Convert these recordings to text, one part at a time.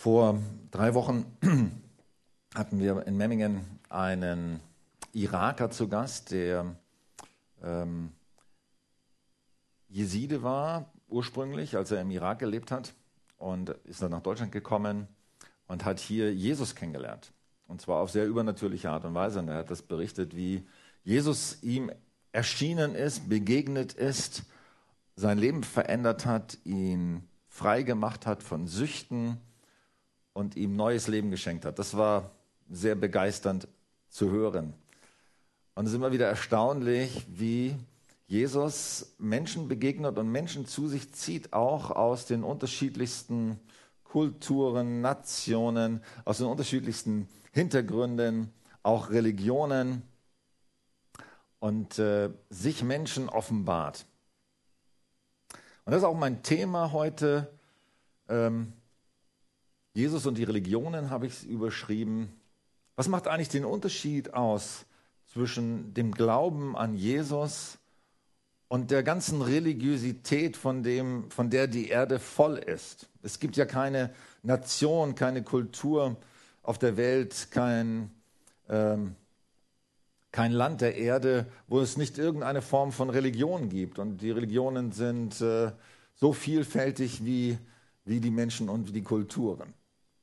Vor 3 Wochen hatten wir in Memmingen einen Iraker zu Gast, der Jeside war ursprünglich, als er im Irak gelebt hat, und ist dann nach Deutschland gekommen und hat hier Jesus kennengelernt. Und zwar auf sehr übernatürliche Art und Weise. Und er hat das berichtet, wie Jesus ihm erschienen ist, begegnet ist, sein Leben verändert hat, ihn frei gemacht hat von Süchten und ihm neues Leben geschenkt hat. Das war sehr begeisternd zu hören. Und es ist immer wieder erstaunlich, wie Jesus Menschen begegnet und Menschen zu sich zieht, auch aus den unterschiedlichsten Kulturen, Nationen, aus den unterschiedlichsten Hintergründen, auch Religionen, und sich Menschen offenbart. Und das ist auch mein Thema heute. Jesus und die Religionen habe ich es überschrieben. Was macht eigentlich den Unterschied aus zwischen dem Glauben an Jesus und der ganzen Religiosität, von der die Erde voll ist? Es gibt ja keine Nation, keine Kultur auf der Welt, kein Land der Erde, wo es nicht irgendeine Form von Religion gibt. Und die Religionen sind so vielfältig wie die Menschen und wie die Kulturen.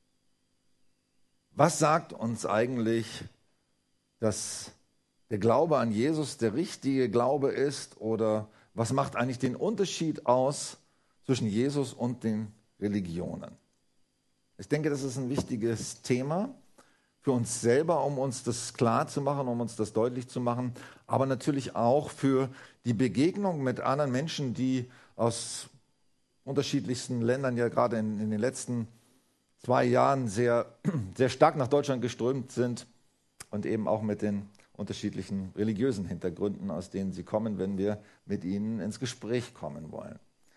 Was sagt uns eigentlich, dass der Glaube an Jesus der richtige Glaube ist? Oder was macht eigentlich den Unterschied aus zwischen Jesus und den Religionen? Ich denke, das ist ein wichtiges Thema für uns selber, um uns das klar zu machen, um uns das deutlich zu machen, aber natürlich auch für die Begegnung mit anderen Menschen, die aus unterschiedlichsten Ländern ja gerade in den letzten 2 Jahren sehr, sehr stark nach Deutschland geströmt sind, und eben auch mit den unterschiedlichen religiösen Hintergründen, aus denen sie kommen, wenn wir mit ihnen ins Gespräch kommen wollen.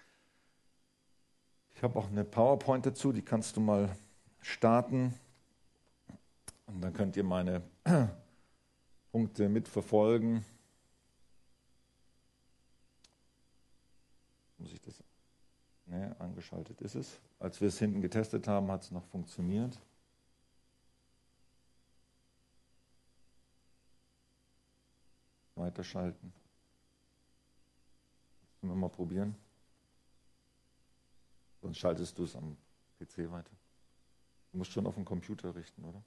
Ich habe auch eine PowerPoint dazu, die kannst du mal starten. Und dann könnt ihr meine Punkte mitverfolgen. Muss ich das? Ne, angeschaltet ist es. Als wir es hinten getestet haben, hat es noch funktioniert. Weiterschalten. Können wir mal probieren. Sonst schaltest du es am PC weiter. Du musst schon auf den Computer richten, oder?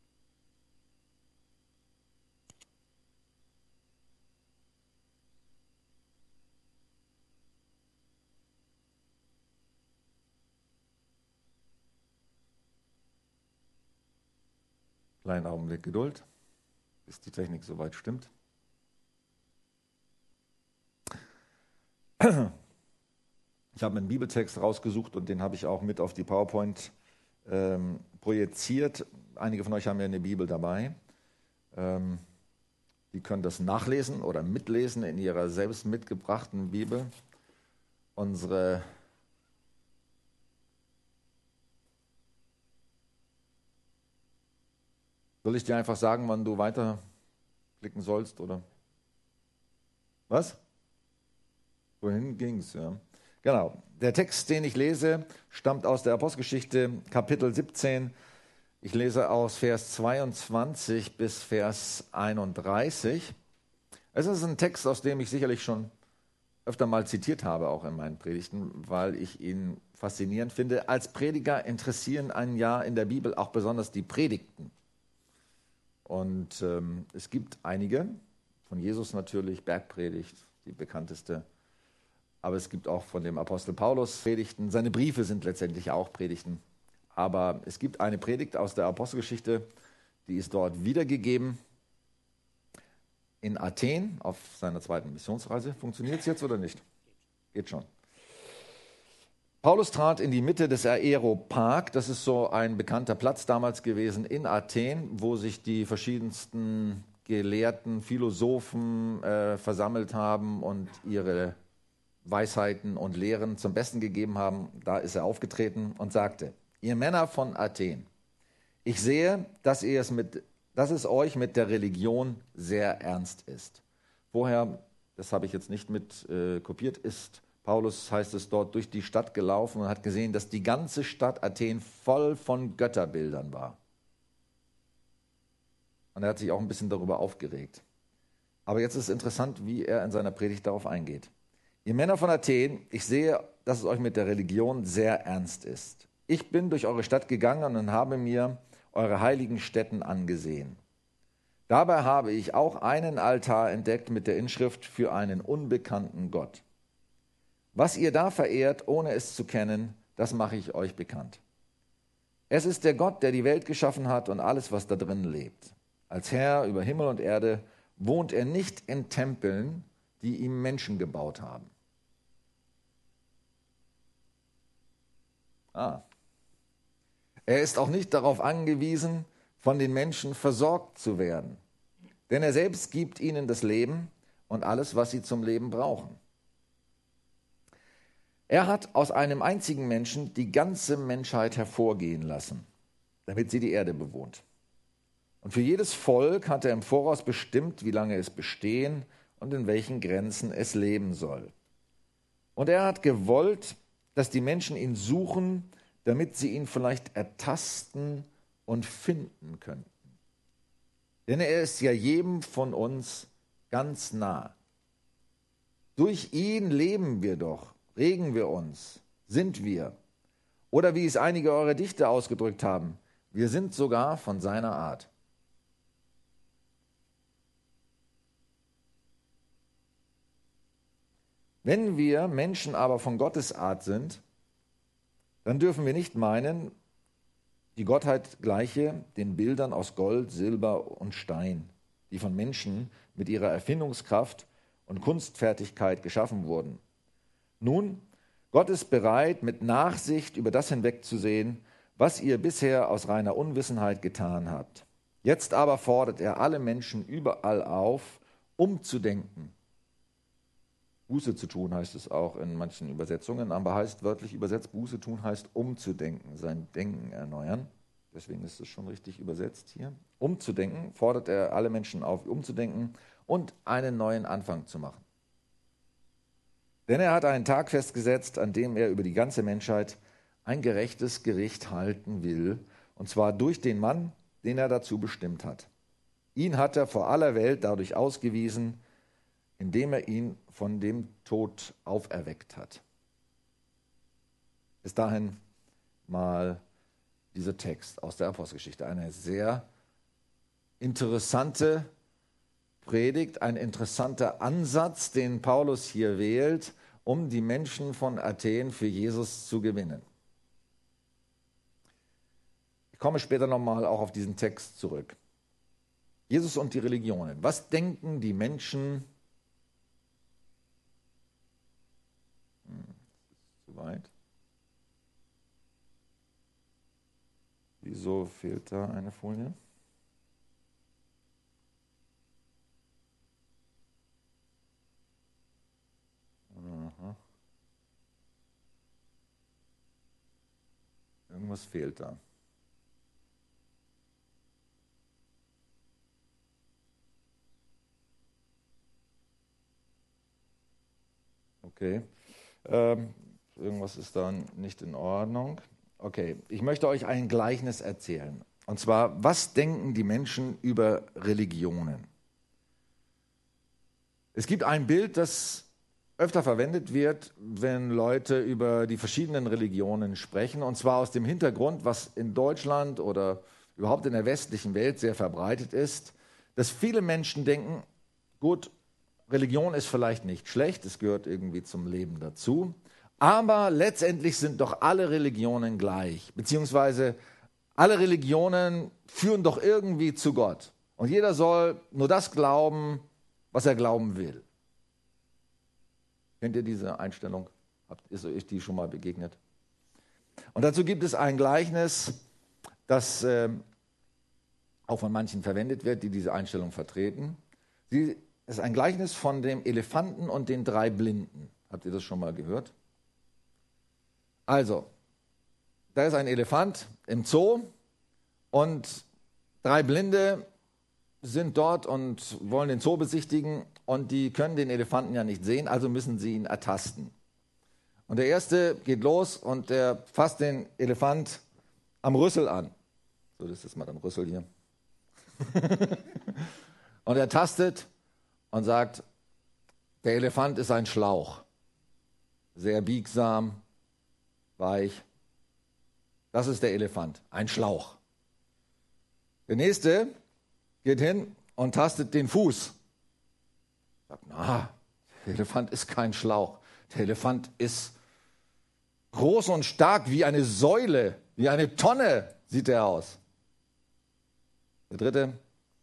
Kleinen Augenblick Geduld, bis die Technik soweit stimmt. Ich habe einen Bibeltext rausgesucht und den habe ich auch mit auf die PowerPoint projiziert. Einige von euch haben ja eine Bibel dabei. Die können das nachlesen oder mitlesen in ihrer selbst mitgebrachten Bibel. Soll ich dir einfach sagen, wann du weiterklicken sollst, oder? Was? Wohin ging's, ja. Genau. Der Text, den ich lese, stammt aus der Apostelgeschichte, Kapitel 17. Ich lese aus Vers 22 bis Vers 31. Es ist ein Text, aus dem ich sicherlich schon öfter mal zitiert habe, auch in meinen Predigten, weil ich ihn faszinierend finde. Als Prediger interessieren einen ja in der Bibel auch besonders die Predigten. Und es gibt einige, von Jesus natürlich, Bergpredigt, die bekannteste. Aber es gibt auch von dem Apostel Paulus Predigten. Seine Briefe sind letztendlich auch Predigten. Aber es gibt eine Predigt aus der Apostelgeschichte, die ist dort wiedergegeben in Athen auf seiner 2. Missionsreise. Funktioniert es jetzt oder nicht? Geht schon. Paulus trat in die Mitte des Areopag, das ist so ein bekannter Platz damals gewesen in Athen, wo sich die verschiedensten Gelehrten, Philosophen versammelt haben und ihre Weisheiten und Lehren zum Besten gegeben haben. Da ist er aufgetreten und sagte: Ihr Männer von Athen, ich sehe, dass es euch mit der Religion sehr ernst ist. Vorher, das habe ich jetzt nicht mit kopiert, ist Paulus, heißt es dort, durch die Stadt gelaufen und hat gesehen, dass die ganze Stadt Athen voll von Götterbildern war. Und er hat sich auch ein bisschen darüber aufgeregt. Aber jetzt ist es interessant, wie er in seiner Predigt darauf eingeht. Ihr Männer von Athen, ich sehe, dass es euch mit der Religion sehr ernst ist. Ich bin durch eure Stadt gegangen und habe mir eure heiligen Stätten angesehen. Dabei habe ich auch einen Altar entdeckt mit der Inschrift für einen unbekannten Gott. Was ihr da verehrt, ohne es zu kennen, das mache ich euch bekannt. Es ist der Gott, der die Welt geschaffen hat und alles, was da drin lebt. Als Herr über Himmel und Erde wohnt er nicht in Tempeln, die ihm Menschen gebaut haben. Er ist auch nicht darauf angewiesen, von den Menschen versorgt zu werden. Denn er selbst gibt ihnen das Leben und alles, was sie zum Leben brauchen. Er hat aus einem einzigen Menschen die ganze Menschheit hervorgehen lassen, damit sie die Erde bewohnt. Und für jedes Volk hat er im Voraus bestimmt, wie lange es bestehen und in welchen Grenzen es leben soll. Und er hat gewollt, dass die Menschen ihn suchen, damit sie ihn vielleicht ertasten und finden könnten. Denn er ist ja jedem von uns ganz nah. Durch ihn leben wir doch, regen wir uns, sind wir. Oder wie es einige eurer Dichter ausgedrückt haben, wir sind sogar von seiner Art. Wenn wir Menschen aber von Gottes Art sind, dann dürfen wir nicht meinen, die Gottheit gleiche den Bildern aus Gold, Silber und Stein, die von Menschen mit ihrer Erfindungskraft und Kunstfertigkeit geschaffen wurden. Nun, Gott ist bereit, mit Nachsicht über das hinwegzusehen, was ihr bisher aus reiner Unwissenheit getan habt. Jetzt aber fordert er alle Menschen überall auf, umzudenken. Buße zu tun heißt es auch in manchen Übersetzungen, aber heißt wörtlich übersetzt, Buße tun heißt umzudenken, sein Denken erneuern. Deswegen ist es schon richtig übersetzt hier. Umzudenken, fordert er alle Menschen auf, umzudenken und einen neuen Anfang zu machen. Denn er hat einen Tag festgesetzt, an dem er über die ganze Menschheit ein gerechtes Gericht halten will, und zwar durch den Mann, den er dazu bestimmt hat. Ihn hat er vor aller Welt dadurch ausgewiesen, indem er ihn von dem Tod auferweckt hat. Bis dahin mal dieser Text aus der Apostelgeschichte. Eine sehr interessante Predigt, ein interessanter Ansatz, den Paulus hier wählt, um die Menschen von Athen für Jesus zu gewinnen. Ich komme später nochmal auch auf diesen Text zurück. Jesus und die Religionen. Was denken die Menschen? Zu weit. Wieso fehlt da eine Folie? Aha. Irgendwas fehlt da. Okay. Irgendwas ist da nicht in Ordnung. Okay, ich möchte euch ein Gleichnis erzählen. Und zwar, was denken die Menschen über Religionen? Es gibt ein Bild, das öfter verwendet wird, wenn Leute über die verschiedenen Religionen sprechen. Und zwar aus dem Hintergrund, was in Deutschland oder überhaupt in der westlichen Welt sehr verbreitet ist, dass viele Menschen denken, gut, Religion ist vielleicht nicht schlecht, es gehört irgendwie zum Leben dazu. Aber letztendlich sind doch alle Religionen gleich, beziehungsweise alle Religionen führen doch irgendwie zu Gott. Und jeder soll nur das glauben, was er glauben will. Kennt ihr diese Einstellung? Ist euch die schon mal begegnet? Und dazu gibt es ein Gleichnis, das auch von manchen verwendet wird, die diese Einstellung vertreten. Es ist ein Gleichnis von dem Elefanten und den 3 Blinden. Habt ihr das schon mal gehört? Also, da ist ein Elefant im Zoo und 3 Blinde sind dort und wollen den Zoo besichtigen und die können den Elefanten ja nicht sehen, also müssen sie ihn ertasten. Und der erste geht los und der fasst den Elefant am Rüssel an. So, das ist mal ein Rüssel hier. Und er tastet und sagt, der Elefant ist ein Schlauch. Sehr biegsam, weich. Das ist der Elefant, ein Schlauch. Der nächste geht hin und tastet den Fuß. Sagt, na, der Elefant ist kein Schlauch. Der Elefant ist groß und stark wie eine Säule, wie eine Tonne sieht er aus. Der dritte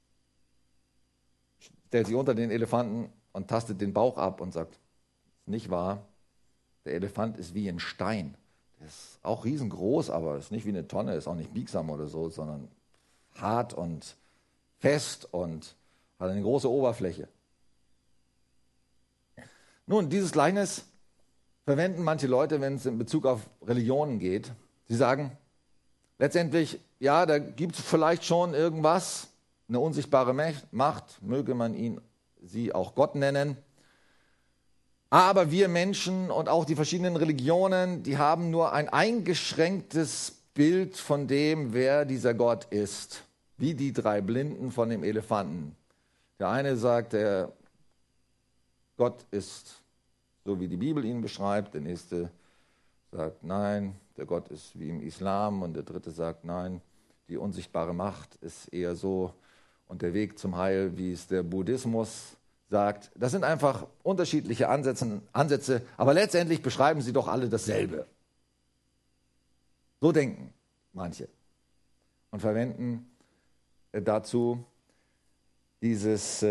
stellt sich unter den Elefanten und tastet den Bauch ab und sagt, nicht wahr, der Elefant ist wie ein Stein. Der ist auch riesengroß, aber ist nicht wie eine Tonne, ist auch nicht biegsam oder so, sondern hart und fest und hat eine große Oberfläche. Nun, dieses Gleichnis verwenden manche Leute, wenn es in Bezug auf Religionen geht. Sie sagen, letztendlich, ja, da gibt es vielleicht schon irgendwas, eine unsichtbare Macht, möge man sie auch Gott nennen. Aber wir Menschen und auch die verschiedenen Religionen, die haben nur ein eingeschränktes Bild von dem, wer dieser Gott ist. Wie die drei Blinden von dem Elefanten. Der eine sagt, der Gott ist so, wie die Bibel ihn beschreibt. Der nächste sagt, nein, der Gott ist wie im Islam. Und der dritte sagt, nein, die unsichtbare Macht ist eher so. Und der Weg zum Heil, wie es der Buddhismus sagt. Das sind einfach unterschiedliche Ansätze, aber letztendlich beschreiben sie doch alle dasselbe. So denken manche und verwenden dazu dieses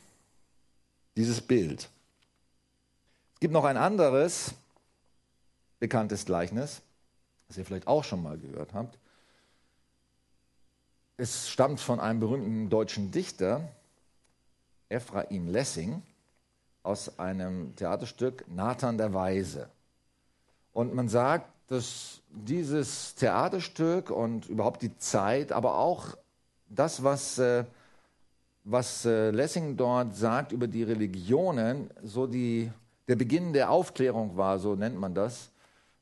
Bild. Es gibt noch ein anderes bekanntes Gleichnis, das ihr vielleicht auch schon mal gehört habt. Es stammt von einem berühmten deutschen Dichter, Ephraim Lessing, aus einem Theaterstück Nathan der Weise. Und man sagt, dass dieses Theaterstück und überhaupt die Zeit, aber auch das, was Lessing dort sagt über die Religionen, so der Beginn der Aufklärung war, so nennt man das,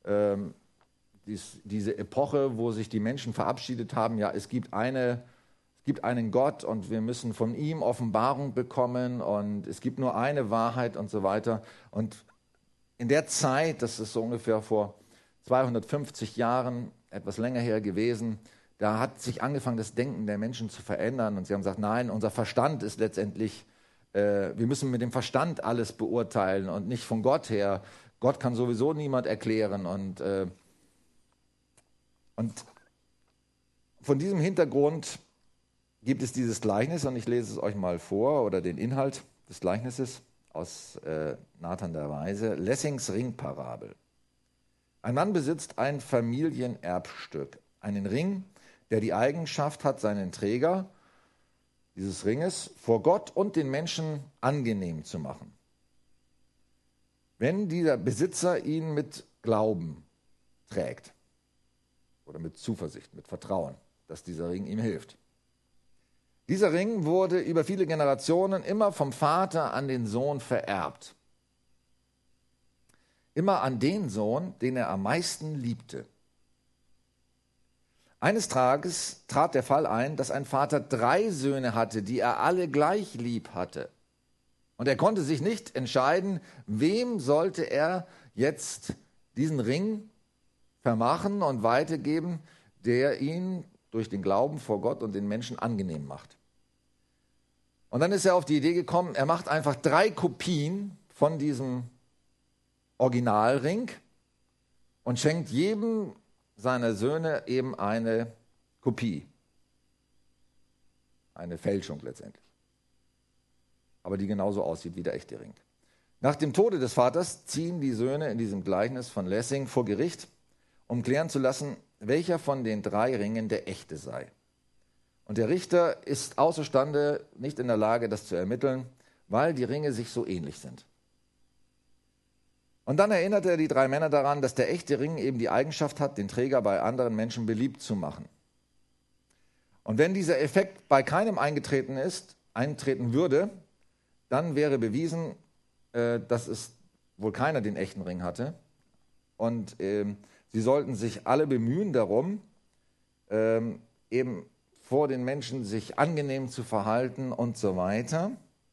diese Epoche, wo sich die Menschen verabschiedet haben, ja, es gibt einen Gott und wir müssen von ihm Offenbarung bekommen und es gibt nur eine Wahrheit und so weiter. Und in der Zeit, das ist so ungefähr vor 250 Jahren, etwas länger her gewesen, da hat sich angefangen, das Denken der Menschen zu verändern und sie haben gesagt, nein, unser Verstand ist letztendlich, wir müssen mit dem Verstand alles beurteilen und nicht von Gott her. Gott kann sowieso niemand erklären und von diesem Hintergrund gibt es dieses Gleichnis und ich lese es euch mal vor oder den Inhalt des Gleichnisses aus Nathan der Weise. Lessings Ringparabel. Ein Mann besitzt ein Familienerbstück, einen Ring, der die Eigenschaft hat, seinen Träger dieses Ringes vor Gott und den Menschen angenehm zu machen. Wenn dieser Besitzer ihn mit Glauben trägt oder mit Zuversicht, mit Vertrauen, dass dieser Ring ihm hilft. Dieser Ring wurde über viele Generationen immer vom Vater an den Sohn vererbt. Immer an den Sohn, den er am meisten liebte. Eines Tages trat der Fall ein, dass ein Vater 3 Söhne hatte, die er alle gleich lieb hatte. Und er konnte sich nicht entscheiden, wem sollte er jetzt diesen Ring vermachen und weitergeben, der ihn durch den Glauben vor Gott und den Menschen angenehm macht. Und dann ist er auf die Idee gekommen, er macht einfach 3 Kopien von diesem Originalring und schenkt jedem seiner Söhne eben eine Kopie. Eine Fälschung letztendlich. Aber die genauso aussieht wie der echte Ring. Nach dem Tode des Vaters ziehen die Söhne in diesem Gleichnis von Lessing vor Gericht, um klären zu lassen, welcher von den 3 Ringen der echte sei. Und der Richter ist außerstande, nicht in der Lage, das zu ermitteln, weil die Ringe sich so ähnlich sind. Und dann erinnert er die 3 Männer daran, dass der echte Ring eben die Eigenschaft hat, den Träger bei anderen Menschen beliebt zu machen. Und wenn dieser Effekt bei keinem eintreten würde, dann wäre bewiesen, dass es wohl keiner den echten Ring hatte. und sie sollten sich alle bemühen darum, eben vor den Menschen sich angenehm zu verhalten und so weiter.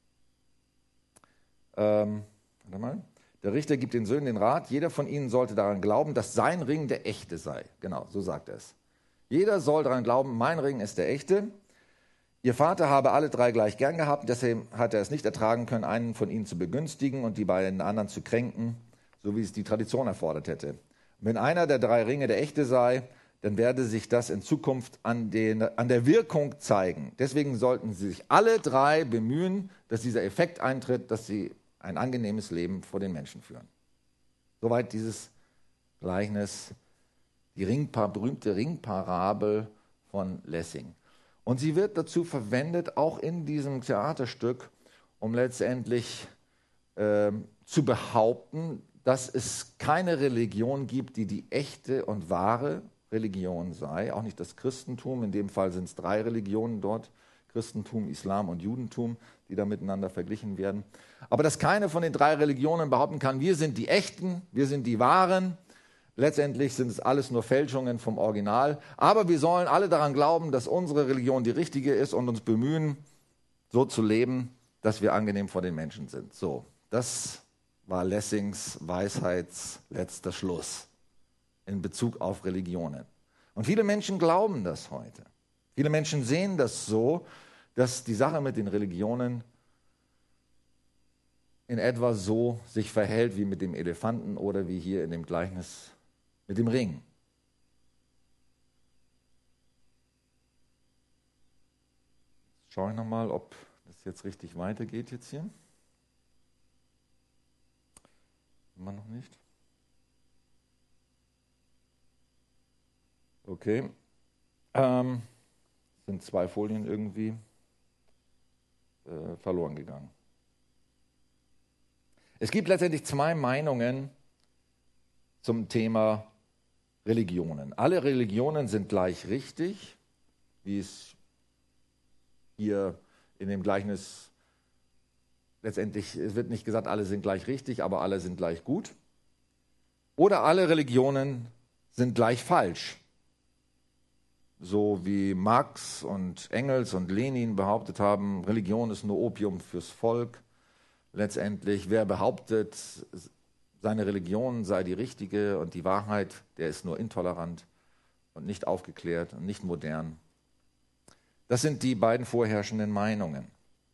Warte mal. Der Richter gibt den Söhnen den Rat, jeder von ihnen sollte daran glauben, dass sein Ring der echte sei. Genau, so sagt er es. Jeder soll daran glauben, mein Ring ist der echte. Ihr Vater habe alle drei gleich gern gehabt, deshalb hat er es nicht ertragen können, einen von ihnen zu begünstigen und die beiden anderen zu kränken, so wie es die Tradition erfordert hätte. Wenn einer der drei Ringe der echte sei, dann werde sich das in Zukunft an der Wirkung zeigen. Deswegen sollten sie sich alle drei bemühen, dass dieser Effekt eintritt, dass sie ein angenehmes Leben vor den Menschen führen. Soweit dieses Gleichnis, die berühmte Ringparabel von Lessing. Und sie wird dazu verwendet, auch in diesem Theaterstück, um letztendlich zu behaupten, dass es keine Religion gibt, die die echte und wahre Religion sei, auch nicht das Christentum, in dem Fall sind es 3 Religionen dort, Christentum, Islam und Judentum, die da miteinander verglichen werden. Aber dass keine von den 3 Religionen behaupten kann, wir sind die Echten, wir sind die Wahren. Letztendlich sind es alles nur Fälschungen vom Original. Aber wir sollen alle daran glauben, dass unsere Religion die richtige ist und uns bemühen, so zu leben, dass wir angenehm vor den Menschen sind. So, das war Lessings Weisheitsletzter Schluss in Bezug auf Religionen. Und viele Menschen glauben das heute. Viele Menschen sehen das so, dass die Sache mit den Religionen in etwa so sich verhält wie mit dem Elefanten oder wie hier in dem Gleichnis mit dem Ring. Schaue ich nochmal, ob das jetzt richtig weitergeht jetzt hier. Immer noch nicht. Okay. Sind 2 Folien irgendwie verloren gegangen. Es gibt letztendlich 2 Meinungen zum Thema Religionen. Alle Religionen sind gleich richtig, wie es hier in dem Gleichnis letztendlich, es wird nicht gesagt, alle sind gleich richtig, aber alle sind gleich gut. Oder alle Religionen sind gleich falsch. So wie Marx und Engels und Lenin behauptet haben, Religion ist nur Opium fürs Volk. Letztendlich, wer behauptet, seine Religion sei die richtige und die Wahrheit, der ist nur intolerant und nicht aufgeklärt und nicht modern. Das sind die beiden vorherrschenden Meinungen.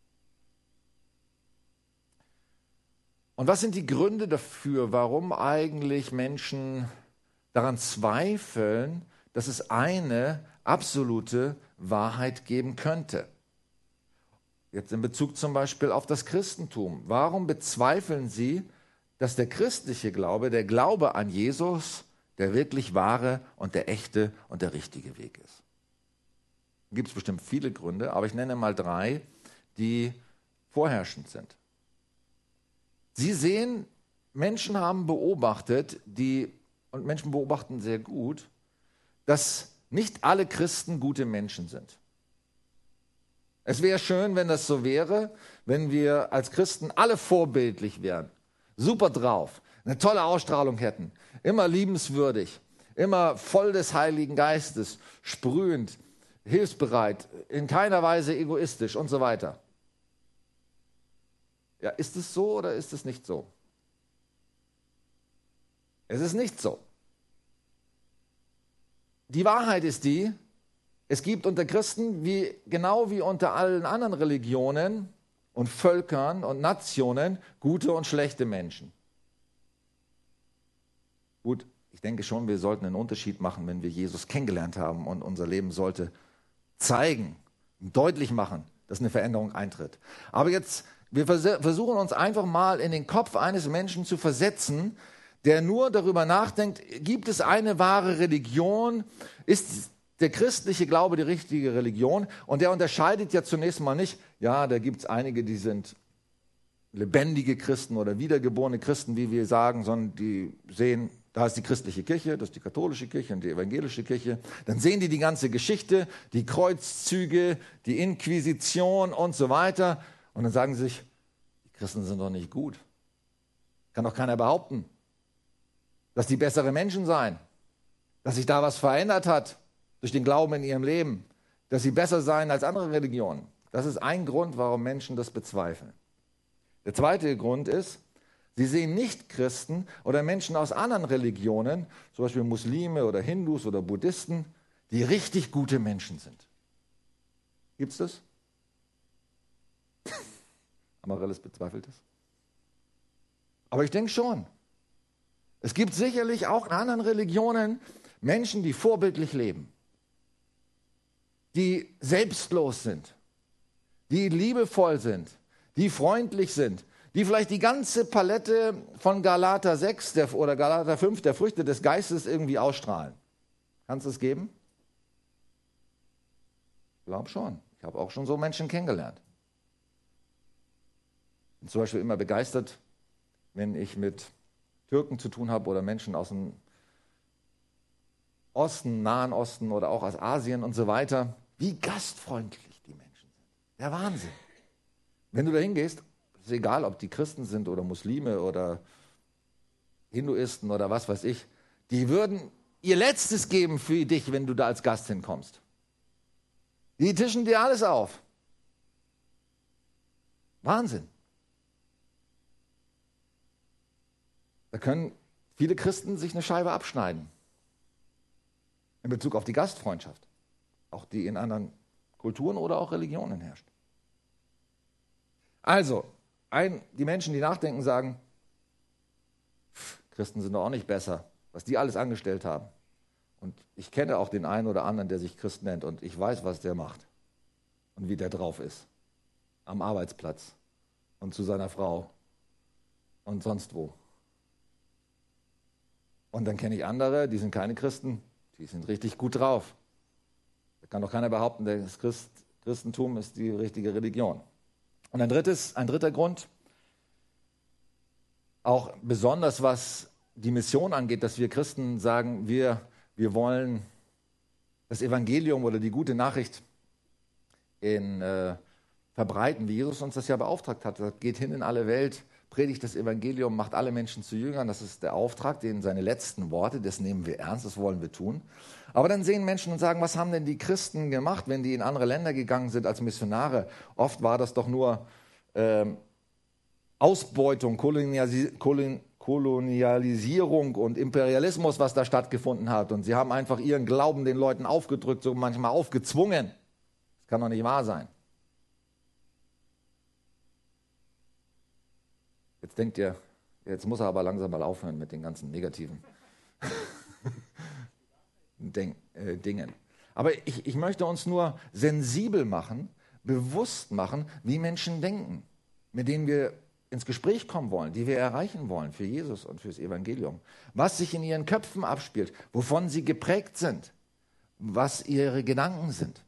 Und was sind die Gründe dafür, warum eigentlich Menschen daran zweifeln, dass es eine absolute Wahrheit geben könnte? Jetzt in Bezug zum Beispiel auf das Christentum. Warum bezweifeln Sie, dass der christliche Glaube, der Glaube an Jesus, der wirklich wahre und der echte und der richtige Weg ist? Da gibt es bestimmt viele Gründe, aber ich nenne mal 3, die vorherrschend sind. Sie sehen, Menschen haben beobachtet, und Menschen beobachten sehr gut, dass nicht alle Christen gute Menschen sind. Es wäre schön, wenn das so wäre, wenn wir als Christen alle vorbildlich wären, super drauf, eine tolle Ausstrahlung hätten, immer liebenswürdig, immer voll des Heiligen Geistes, sprühend, hilfsbereit, in keiner Weise egoistisch und so weiter. Ja, ist es so oder ist es nicht so? Es ist nicht so. Die Wahrheit ist die, es gibt unter Christen, genau wie unter allen anderen Religionen und Völkern und Nationen, gute und schlechte Menschen. Gut, ich denke schon, wir sollten einen Unterschied machen, wenn wir Jesus kennengelernt haben und unser Leben sollte zeigen, deutlich machen, dass eine Veränderung eintritt. Aber jetzt, wir versuchen uns einfach mal in den Kopf eines Menschen zu versetzen, der nur darüber nachdenkt, gibt es eine wahre Religion? Ist der christliche Glaube die richtige Religion? Und der unterscheidet ja zunächst mal nicht, ja, da gibt es einige, die sind lebendige Christen oder wiedergeborene Christen, wie wir sagen, sondern die sehen, da ist die christliche Kirche, das ist die katholische Kirche und die evangelische Kirche. Dann sehen die ganze Geschichte, die Kreuzzüge, die Inquisition und so weiter. Und dann sagen sie sich, die Christen sind doch nicht gut. Kann doch keiner behaupten. dass die bessere Menschen seien, dass sich da was verändert hat durch den Glauben in ihrem Leben, dass sie besser seien als andere Religionen. Das ist ein Grund, warum Menschen das bezweifeln. Der zweite Grund ist, sie sehen Nicht-Christen oder Menschen aus anderen Religionen, zum Beispiel Muslime oder Hindus oder Buddhisten, die richtig gute Menschen sind. Gibt's das? Amarellis bezweifelt es. Aber ich denke schon. Es gibt sicherlich auch in anderen Religionen Menschen, die vorbildlich leben, die selbstlos sind, die liebevoll sind, die freundlich sind, die vielleicht die ganze Palette von Galater 6 oder Galater 5 der Früchte des Geistes irgendwie ausstrahlen. Kannst du es geben? Ich glaube schon. Ich habe auch schon so Menschen kennengelernt. Ich bin zum Beispiel immer begeistert, wenn ich mit Türken zu tun habe oder Menschen aus dem Osten, Nahen Osten oder auch aus Asien und so weiter, wie gastfreundlich die Menschen sind. Der Wahnsinn. Wenn du da hingehst, ist egal, ob die Christen sind oder Muslime oder Hinduisten oder was weiß ich, die würden ihr Letztes geben für dich, wenn du da als Gast hinkommst. Die tischen dir alles auf. Wahnsinn. Da können viele Christen sich eine Scheibe abschneiden. In Bezug auf die Gastfreundschaft. Auch die in anderen Kulturen oder auch Religionen herrscht. Also, die Menschen, die nachdenken, sagen, Christen sind doch auch nicht besser, was die alles angestellt haben. Und ich kenne auch den einen oder anderen, der sich Christ nennt und ich weiß, was der macht und wie der drauf ist. Am Arbeitsplatz und zu seiner Frau und sonst wo. Und dann kenne ich andere, die sind keine Christen, die sind richtig gut drauf. Da kann doch keiner behaupten, das Christentum ist die richtige Religion. Und ein dritter Grund, auch besonders was die Mission angeht, dass wir Christen sagen, wir wollen das Evangelium oder die gute Nachricht verbreiten, wie Jesus uns das ja beauftragt hat. Er geht hin in alle Welt, predigt das Evangelium, macht alle Menschen zu Jüngern. Das ist der Auftrag, seine letzten Worte, das nehmen wir ernst, das wollen wir tun. Aber dann sehen Menschen und sagen, was haben denn die Christen gemacht, wenn die in andere Länder gegangen sind als Missionare? Oft war das doch nur Ausbeutung, Kolonialisierung und Imperialismus, was da stattgefunden hat. Und sie haben einfach ihren Glauben den Leuten aufgedrückt, so manchmal aufgezwungen. Das kann doch nicht wahr sein. Jetzt denkt ihr, jetzt muss er aber langsam mal aufhören mit den ganzen negativen Dingen. Aber ich möchte uns nur sensibel machen, bewusst machen, wie Menschen denken, mit denen wir ins Gespräch kommen wollen, die wir erreichen wollen für Jesus und fürs Evangelium. Was sich in ihren Köpfen abspielt, wovon sie geprägt sind, was ihre Gedanken sind.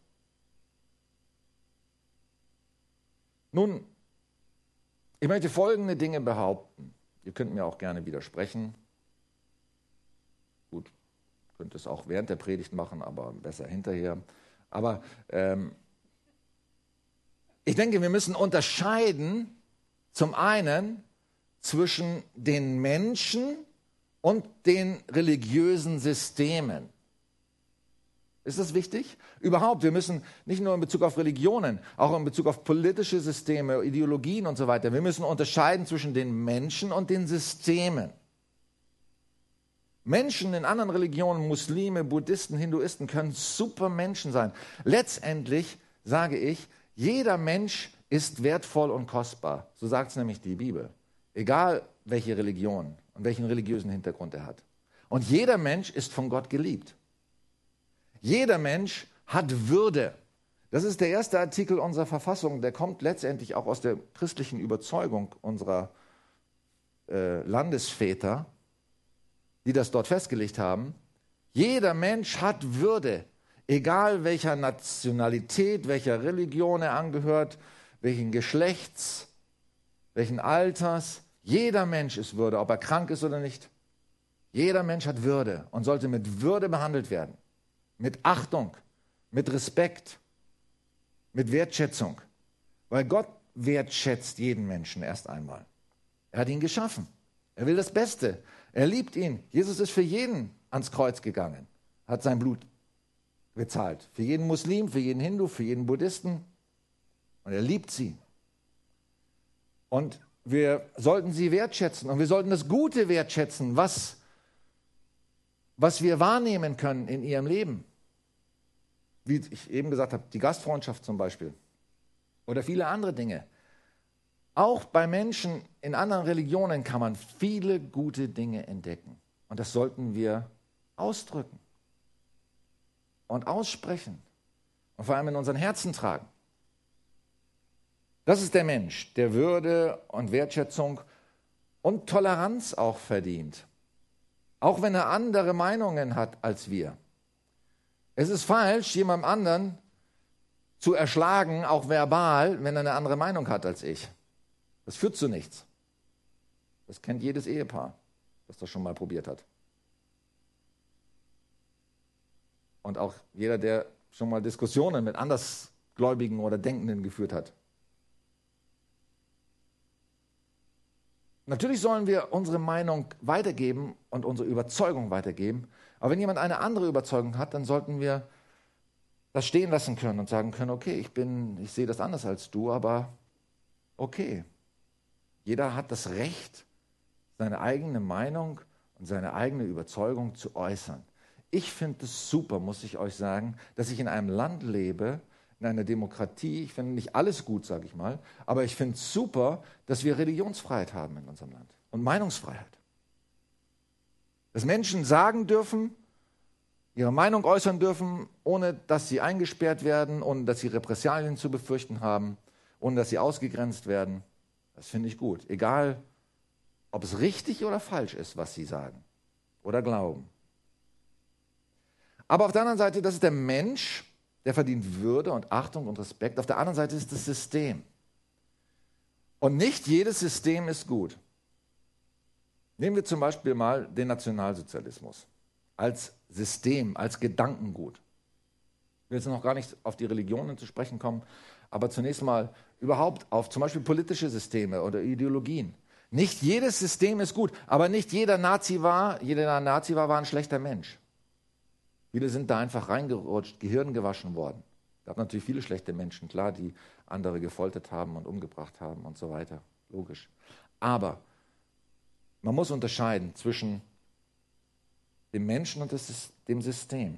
Nun, ich möchte folgende Dinge behaupten. Ihr könnt mir auch gerne widersprechen. Gut, könnt es auch während der Predigt machen, aber besser hinterher. Aber ich denke, wir müssen unterscheiden, zum einen zwischen den Menschen und den religiösen Systemen. Ist das wichtig? Überhaupt, wir müssen nicht nur in Bezug auf Religionen, auch in Bezug auf politische Systeme, Ideologien und so weiter, wir müssen unterscheiden zwischen den Menschen und den Systemen. Menschen in anderen Religionen, Muslime, Buddhisten, Hinduisten, können super Menschen sein. Letztendlich sage ich, jeder Mensch ist wertvoll und kostbar. So sagt es nämlich die Bibel. Egal welche Religion und welchen religiösen Hintergrund er hat. Und jeder Mensch ist von Gott geliebt. Jeder Mensch hat Würde. Das ist der erste Artikel unserer Verfassung, der kommt letztendlich auch aus der christlichen Überzeugung unserer Landesväter, die das dort festgelegt haben. Jeder Mensch hat Würde, egal welcher Nationalität, welcher Religion er angehört, welchen Geschlechts, welchen Alters. Jeder Mensch ist Würde, ob er krank ist oder nicht. Jeder Mensch hat Würde und sollte mit Würde behandelt werden. Mit Achtung, mit Respekt, mit Wertschätzung. Weil Gott wertschätzt jeden Menschen erst einmal. Er hat ihn geschaffen. Er will das Beste. Er liebt ihn. Jesus ist für jeden ans Kreuz gegangen, hat sein Blut bezahlt. Für jeden Muslim, für jeden Hindu, für jeden Buddhisten. Und er liebt sie. Und wir sollten sie wertschätzen und wir sollten das Gute wertschätzen, was wir wahrnehmen können in ihrem Leben. Wie ich eben gesagt habe, die Gastfreundschaft zum Beispiel oder viele andere Dinge. Auch bei Menschen in anderen Religionen kann man viele gute Dinge entdecken. Und das sollten wir ausdrücken und aussprechen und vor allem in unseren Herzen tragen. Das ist der Mensch, der Würde und Wertschätzung und Toleranz auch verdient. Auch wenn er andere Meinungen hat als wir. Es ist falsch, jemandem anderen zu erschlagen, auch verbal, wenn er eine andere Meinung hat als ich. Das führt zu nichts. Das kennt jedes Ehepaar, das das schon mal probiert hat. Und auch jeder, der schon mal Diskussionen mit Andersgläubigen oder Denkenden geführt hat. Natürlich sollen wir unsere Meinung weitergeben und unsere Überzeugung weitergeben. Aber wenn jemand eine andere Überzeugung hat, dann sollten wir das stehen lassen können und sagen können, okay, ich sehe das anders als du, aber okay. Jeder hat das Recht, seine eigene Meinung und seine eigene Überzeugung zu äußern. Ich finde es super, muss ich euch sagen, dass ich in einem Land lebe, in einer Demokratie. Ich finde nicht alles gut, sage ich mal, aber ich finde es super, dass wir Religionsfreiheit haben in unserem Land und Meinungsfreiheit. Dass Menschen sagen dürfen, ihre Meinung äußern dürfen, ohne dass sie eingesperrt werden, ohne dass sie Repressalien zu befürchten haben, ohne dass sie ausgegrenzt werden. Das finde ich gut. Egal, ob es richtig oder falsch ist, was sie sagen oder glauben. Aber auf der anderen Seite, das ist der Mensch, der verdient Würde und Achtung und Respekt. Auf der anderen Seite ist das System. Und nicht jedes System ist gut. Nehmen wir zum Beispiel mal den Nationalsozialismus als System, als Gedankengut. Ich will jetzt noch gar nicht auf die Religionen zu sprechen kommen, aber zunächst mal überhaupt auf zum Beispiel politische Systeme oder Ideologien. Nicht jedes System ist gut, aber nicht jeder Nazi war ein schlechter Mensch. Viele sind da einfach reingerutscht, Gehirn gewaschen worden. Es gab natürlich viele schlechte Menschen, klar, die andere gefoltert haben und umgebracht haben und so weiter. Logisch. Aber man muss unterscheiden zwischen dem Menschen und dem System.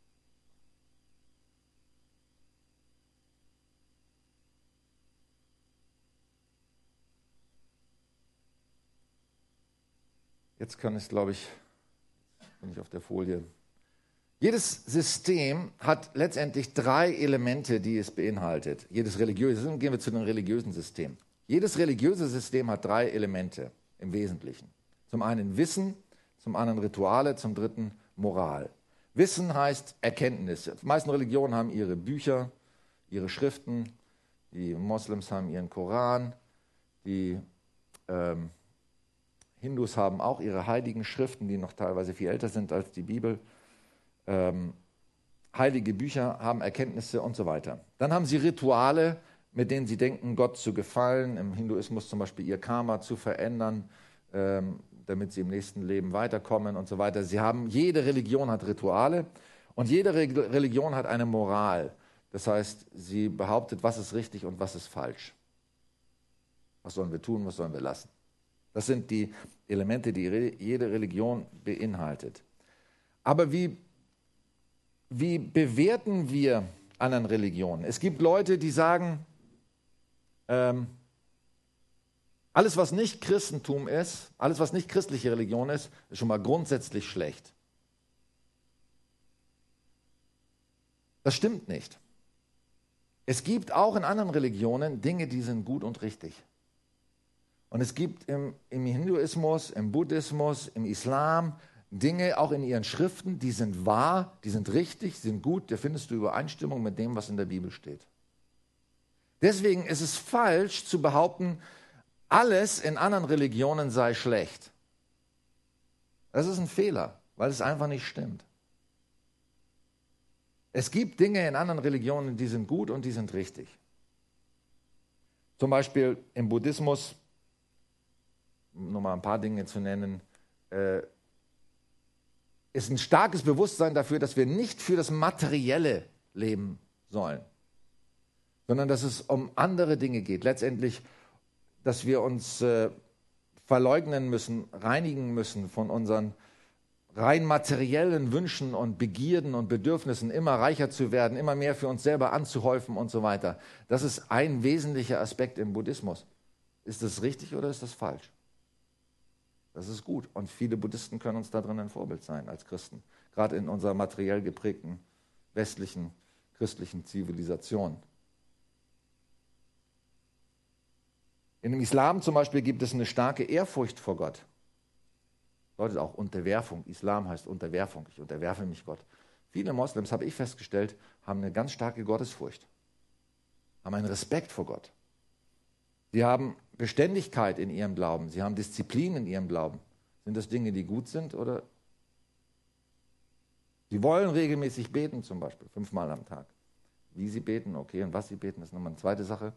Jetzt kann ich, glaube ich, bin ich auf der Folie. Jedes System hat letztendlich 3 Elemente, die es beinhaltet. Jedes religiöse, gehen wir zu den religiösen Systemen. Jedes religiöse System hat 3 Elemente im Wesentlichen. Zum einen Wissen, zum anderen Rituale, zum dritten Moral. Wissen heißt Erkenntnis. Die meisten Religionen haben ihre Bücher, ihre Schriften. Die Moslems haben ihren Koran. Die Hindus haben auch ihre heiligen Schriften, die noch teilweise viel älter sind als die Bibel. Heilige Bücher haben Erkenntnisse und so weiter. Dann haben sie Rituale, mit denen sie denken, Gott zu gefallen, im Hinduismus zum Beispiel ihr Karma zu verändern, damit sie im nächsten Leben weiterkommen und so weiter. Jede Religion hat Rituale und jede Religion hat eine Moral. Das heißt, sie behauptet, was ist richtig und was ist falsch. Was sollen wir tun, was sollen wir lassen? Das sind die Elemente, die jede Religion beinhaltet. Aber wie bewerten wir anderen Religionen? Es gibt Leute, die sagen, alles, was nicht Christentum ist, alles, was nicht christliche Religion ist, ist schon mal grundsätzlich schlecht. Das stimmt nicht. Es gibt auch in anderen Religionen Dinge, die sind gut und richtig. Und es gibt im Hinduismus, im Buddhismus, im Islam Dinge, auch in ihren Schriften, die sind wahr, die sind richtig, sind gut, da findest du Übereinstimmung mit dem, was in der Bibel steht. Deswegen ist es falsch zu behaupten, alles in anderen Religionen sei schlecht. Das ist ein Fehler, weil es einfach nicht stimmt. Es gibt Dinge in anderen Religionen, die sind gut und die sind richtig. Zum Beispiel im Buddhismus, nur mal ein paar Dinge zu nennen, ist ein starkes Bewusstsein dafür, dass wir nicht für das Materielle leben sollen, sondern dass es um andere Dinge geht. Letztendlich, dass wir uns verleugnen müssen, reinigen müssen von unseren rein materiellen Wünschen und Begierden und Bedürfnissen, immer reicher zu werden, immer mehr für uns selber anzuhäufen und so weiter. Das ist ein wesentlicher Aspekt im Buddhismus. Ist das richtig oder ist das falsch? Das ist gut. Und viele Buddhisten können uns da drin ein Vorbild sein als Christen. Gerade in unserer materiell geprägten westlichen christlichen Zivilisation. In dem Islam zum Beispiel gibt es eine starke Ehrfurcht vor Gott. Bedeutet auch Unterwerfung. Islam heißt Unterwerfung. Ich unterwerfe mich Gott. Viele Moslems, habe ich festgestellt, haben eine ganz starke Gottesfurcht. Haben einen Respekt vor Gott. Sie haben Beständigkeit in ihrem Glauben. Sie haben Disziplin in ihrem Glauben. Sind das Dinge, die gut sind? Oder? Sie wollen regelmäßig beten zum Beispiel, 5-mal am Tag. Wie sie beten, okay, und was sie beten, ist nochmal eine zweite Sache.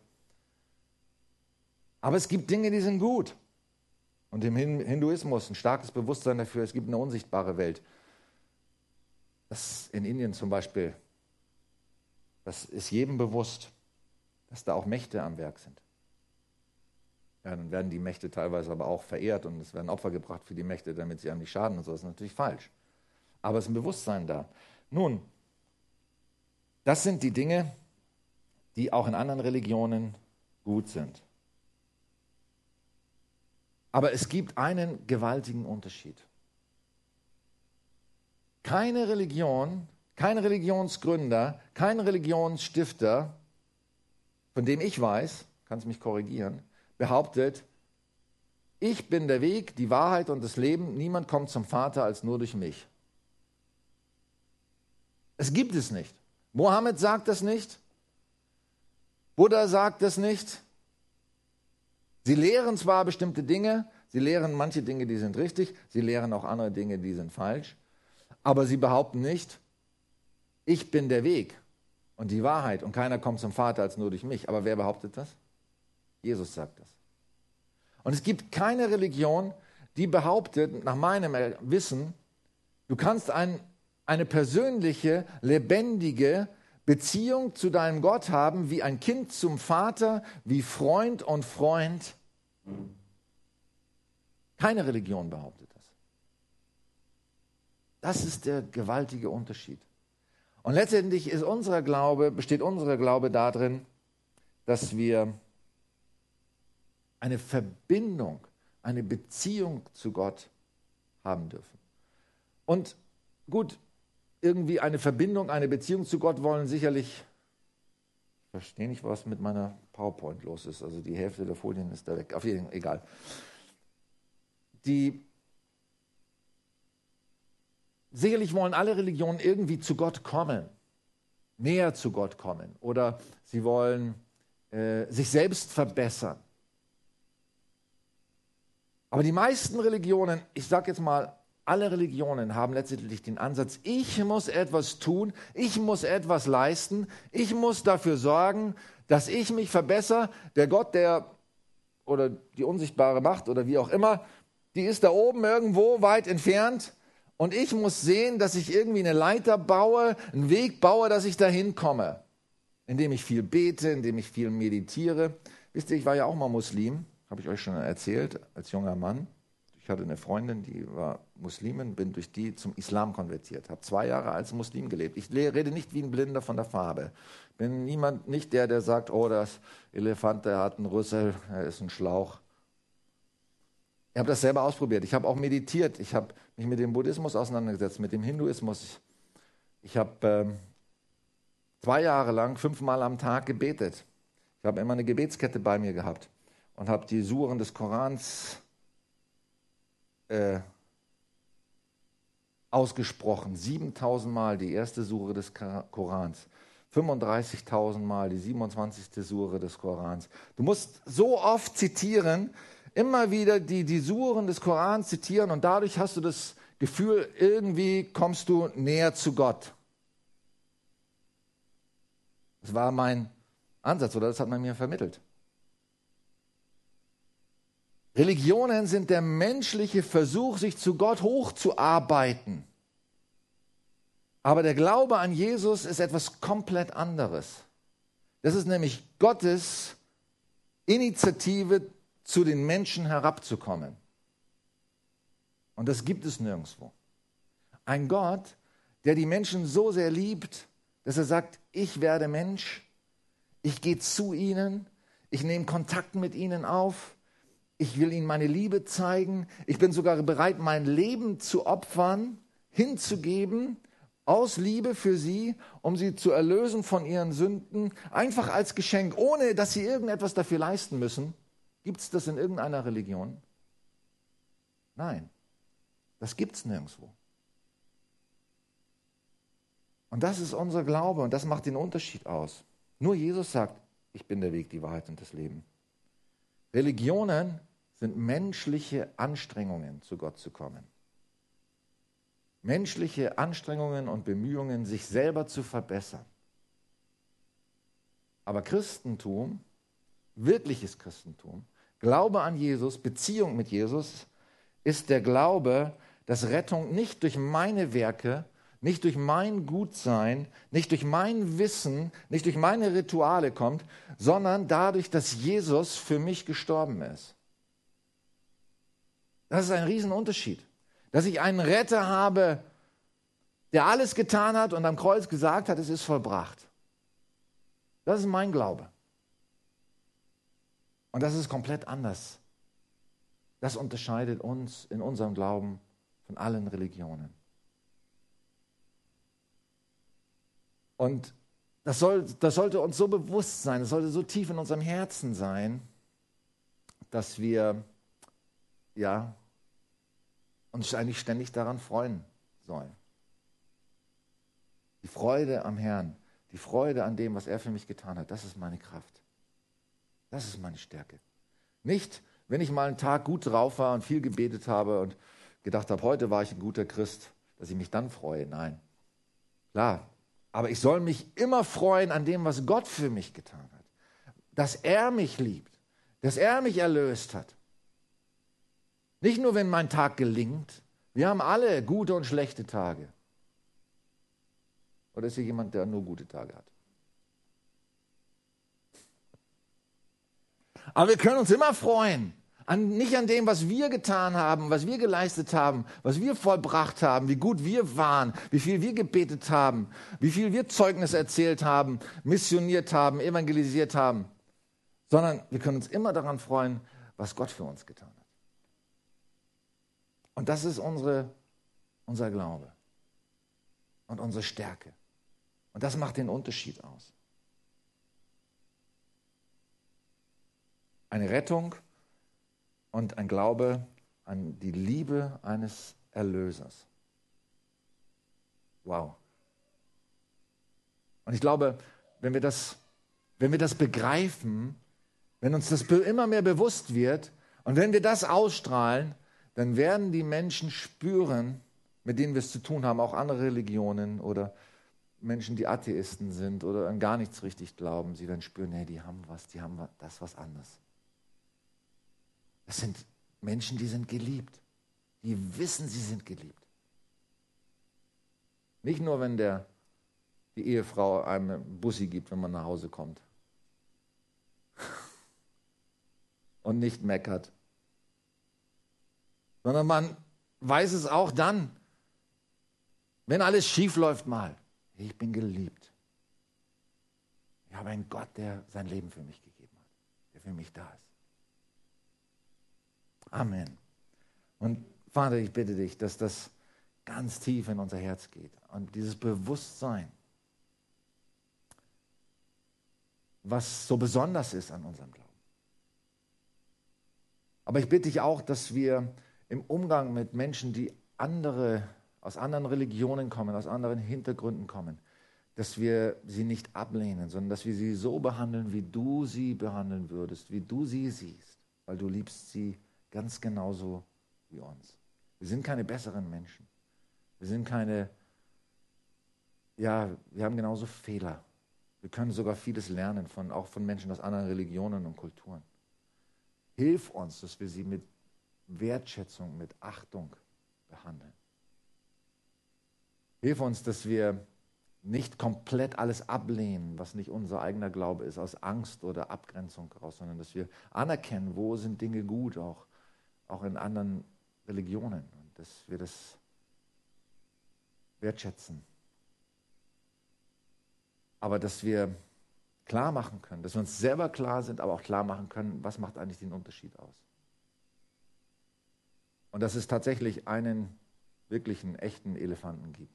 Aber es gibt Dinge, die sind gut. Und im Hinduismus ein starkes Bewusstsein dafür, es gibt eine unsichtbare Welt. Das in Indien zum Beispiel, das ist jedem bewusst, dass da auch Mächte am Werk sind. Ja, dann werden die Mächte teilweise aber auch verehrt und es werden Opfer gebracht für die Mächte, damit sie einem nicht schaden und so. Das ist natürlich falsch. Aber es ist ein Bewusstsein da. Nun, das sind die Dinge, die auch in anderen Religionen gut sind. Aber es gibt einen gewaltigen Unterschied. Keine Religion, kein Religionsgründer, kein Religionsstifter, von dem ich weiß, kannst mich korrigieren, behauptet, ich bin der Weg, die Wahrheit und das Leben, niemand kommt zum Vater als nur durch mich. Es gibt es nicht. Mohammed sagt das nicht. Buddha sagt das nicht. Sie lehren zwar bestimmte Dinge, sie lehren manche Dinge, die sind richtig, sie lehren auch andere Dinge, die sind falsch, aber sie behaupten nicht, ich bin der Weg und die Wahrheit und keiner kommt zum Vater als nur durch mich. Aber wer behauptet das? Jesus sagt das. Und es gibt keine Religion, die behauptet, nach meinem Wissen, du kannst eine persönliche, lebendige Beziehung zu deinem Gott haben, wie ein Kind zum Vater, wie Freund und Freund. Keine Religion behauptet das. Das ist der gewaltige Unterschied. Und letztendlich besteht unser Glaube darin, dass wir eine Verbindung, eine Beziehung zu Gott haben dürfen. Und gut, irgendwie eine Verbindung, eine Beziehung zu Gott wollen sicherlich, ich verstehe nicht, was mit meiner PowerPoint los ist, also die Hälfte der Folien ist da weg, auf jeden Fall, egal. Sicherlich wollen alle Religionen irgendwie zu Gott kommen, näher zu Gott kommen oder sie wollen sich selbst verbessern. Aber die meisten Religionen, ich sage jetzt mal, alle Religionen haben letztendlich den Ansatz, ich muss etwas tun, ich muss etwas leisten, ich muss dafür sorgen, dass ich mich verbessere. Der Gott, oder die unsichtbare Macht oder wie auch immer, die ist da oben irgendwo weit entfernt und ich muss sehen, dass ich irgendwie eine Leiter baue, einen Weg baue, dass ich dahin komme, indem ich viel bete, indem ich viel meditiere. Wisst ihr, ich war ja auch mal Muslim, habe ich euch schon erzählt, als junger Mann. Ich hatte eine Freundin, die war Muslimin, bin durch die zum Islam konvertiert, habe 2 Jahre als Muslim gelebt. Ich rede nicht wie ein Blinder von der Farbe. Bin nicht der sagt, oh, das Elefant, der hat einen Rüssel, er ist ein Schlauch. Ich habe das selber ausprobiert. Ich habe auch meditiert. Ich habe mich mit dem Buddhismus auseinandergesetzt, mit dem Hinduismus. Ich habe 2 Jahre lang 5-mal am Tag gebetet. Ich habe immer eine Gebetskette bei mir gehabt und habe die Suren des Korans ausgesprochen. 7.000 Mal die erste Sure des Korans. 35.000 Mal die 27. Sure des Korans. Du musst so oft zitieren, immer wieder die Suren des Korans zitieren und dadurch hast du das Gefühl, irgendwie kommst du näher zu Gott. Das war mein Ansatz oder das hat man mir vermittelt. Religionen sind der menschliche Versuch, sich zu Gott hochzuarbeiten. Aber der Glaube an Jesus ist etwas komplett anderes. Das ist nämlich Gottes Initiative, zu den Menschen herabzukommen. Und das gibt es nirgendwo. Ein Gott, der die Menschen so sehr liebt, dass er sagt, ich werde Mensch, ich gehe zu ihnen, ich nehme Kontakt mit ihnen auf, ich will ihnen meine Liebe zeigen, ich bin sogar bereit, mein Leben zu opfern, hinzugeben, aus Liebe für sie, um sie zu erlösen von ihren Sünden, einfach als Geschenk, ohne dass sie irgendetwas dafür leisten müssen. Gibt es das in irgendeiner Religion? Nein, das gibt es nirgendwo. Und das ist unser Glaube und das macht den Unterschied aus. Nur Jesus sagt, ich bin der Weg, die Wahrheit und das Leben. Religionen sind menschliche Anstrengungen, zu Gott zu kommen. Menschliche Anstrengungen und Bemühungen, sich selber zu verbessern. Aber Christentum, wirkliches Christentum, Glaube an Jesus, Beziehung mit Jesus, ist der Glaube, dass Rettung nicht durch meine Werke, nicht durch mein Gutsein, nicht durch mein Wissen, nicht durch meine Rituale kommt, sondern dadurch, dass Jesus für mich gestorben ist. Das ist ein Riesenunterschied. Dass ich einen Retter habe, der alles getan hat und am Kreuz gesagt hat, es ist vollbracht. Das ist mein Glaube. Und das ist komplett anders. Das unterscheidet uns in unserem Glauben von allen Religionen. Und das sollte uns so bewusst sein, das sollte so tief in unserem Herzen sein, dass wir uns eigentlich ständig daran freuen sollen. Die Freude am Herrn, die Freude an dem, was er für mich getan hat, das ist meine Kraft. Das ist meine Stärke. Nicht, wenn ich mal einen Tag gut drauf war und viel gebetet habe und gedacht habe, heute war ich ein guter Christ, dass ich mich dann freue. Nein, klar. Aber ich soll mich immer freuen an dem, was Gott für mich getan hat. Dass er mich liebt, dass er mich erlöst hat. Nicht nur, wenn mein Tag gelingt. Wir haben alle gute und schlechte Tage. Oder ist hier jemand, der nur gute Tage hat? Aber wir können uns immer freuen. Nicht an dem, was wir getan haben, was wir geleistet haben, was wir vollbracht haben, wie gut wir waren, wie viel wir gebetet haben, wie viel wir Zeugnis erzählt haben, missioniert haben, evangelisiert haben. Sondern wir können uns immer daran freuen, was Gott für uns getan hat. Und das ist unser Glaube und unsere Stärke. Und das macht den Unterschied aus. Eine Rettung und ein Glaube an die Liebe eines Erlösers. Wow. Und ich glaube, wenn wir das begreifen, wenn uns das immer mehr bewusst wird und wenn wir das ausstrahlen, dann werden die Menschen spüren, mit denen wir es zu tun haben, auch andere Religionen oder Menschen, die Atheisten sind oder an gar nichts richtig glauben, sie dann spüren, nee, die haben was anderes. Das sind Menschen, die sind geliebt. Die wissen, sie sind geliebt. Nicht nur, wenn die Ehefrau einem einen Bussi gibt, wenn man nach Hause kommt. Und nicht meckert. Sondern man weiß es auch dann, wenn alles schief läuft mal. Ich bin geliebt. Ich habe einen Gott, der sein Leben für mich gegeben hat, der für mich da ist. Amen. Und Vater, ich bitte dich, dass das ganz tief in unser Herz geht. Und dieses Bewusstsein, was so besonders ist an unserem Glauben. Aber ich bitte dich auch, dass wir im Umgang mit Menschen, die aus anderen Religionen kommen, aus anderen Hintergründen kommen, dass wir sie nicht ablehnen, sondern dass wir sie so behandeln, wie du sie behandeln würdest, wie du sie siehst, weil du liebst sie ganz genauso wie uns. Wir sind keine besseren Menschen. Wir haben genauso Fehler. Wir können sogar vieles lernen, auch von Menschen aus anderen Religionen und Kulturen. Hilf uns, dass wir sie mit Wertschätzung, mit Achtung behandeln. Hilf uns, dass wir nicht komplett alles ablehnen, was nicht unser eigener Glaube ist, aus Angst oder Abgrenzung heraus, sondern dass wir anerkennen, wo sind Dinge gut, auch in anderen Religionen, und dass wir das wertschätzen. Aber dass wir klar machen können, dass wir uns selber klar sind, aber auch klar machen können, was macht eigentlich den Unterschied aus. Und dass es tatsächlich einen wirklichen, echten Elefanten gibt.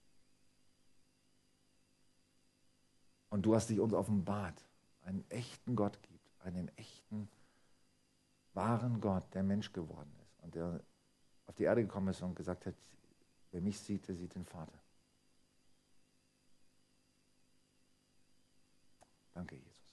Und du hast dich uns offenbart, einen echten Gott gibt, einen echten, wahren Gott, der Mensch geworden ist und der auf die Erde gekommen ist und gesagt hat, wer mich sieht, der sieht den Vater. Danke, Jesus.